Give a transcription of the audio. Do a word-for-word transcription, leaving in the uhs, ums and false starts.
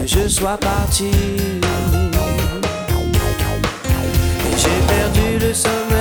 que je sois parti. Et j'ai perdu le sommeil.